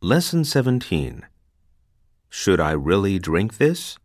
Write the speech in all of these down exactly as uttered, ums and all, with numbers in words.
Lesson seventeen. Should I really drink this?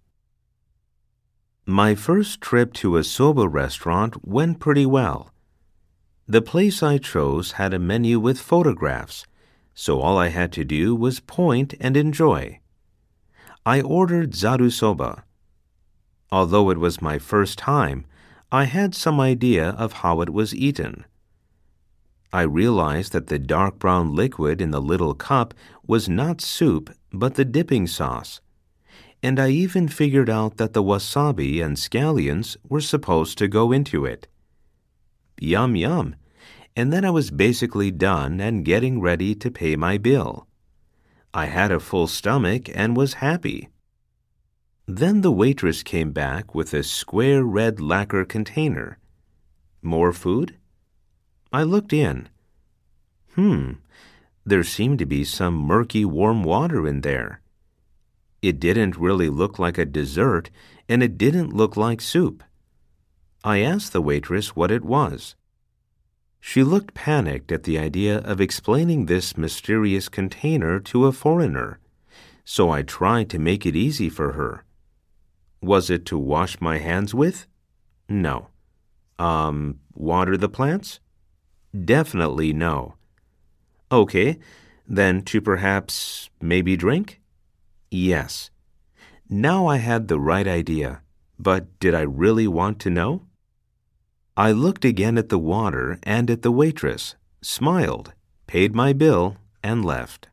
My first trip to a soba restaurant went pretty well. The place I chose had a menu with photographs, so all I had to do was point and enjoy. I ordered zaru soba. Although it was my first time, I had some idea of how it was eaten. I realized that the dark brown liquid in the little cup was not soup but the dipping sauce, and I even figured out that the wasabi and scallions were supposed to go into it. Yum yum, and then I was basically done and getting ready to pay my bill. I had a full stomach and was happy. Then the waitress came back with a square red lacquer container. More food? I looked in. Hmm, there seemed to be some murky warm water in there. It didn't really look like a dessert, and it didn't look like soup. I asked the waitress what it was. She looked panicked at the idea of explaining this mysterious container to a foreigner, so I tried to make it easy for her. Was it to wash my hands with? No. Um, water the plants? Definitely no. Okay, then to perhaps maybe drink? Yes. Now I had the right idea, but did I really want to know? I looked again at the water and at the waitress, smiled, paid my bill, and left.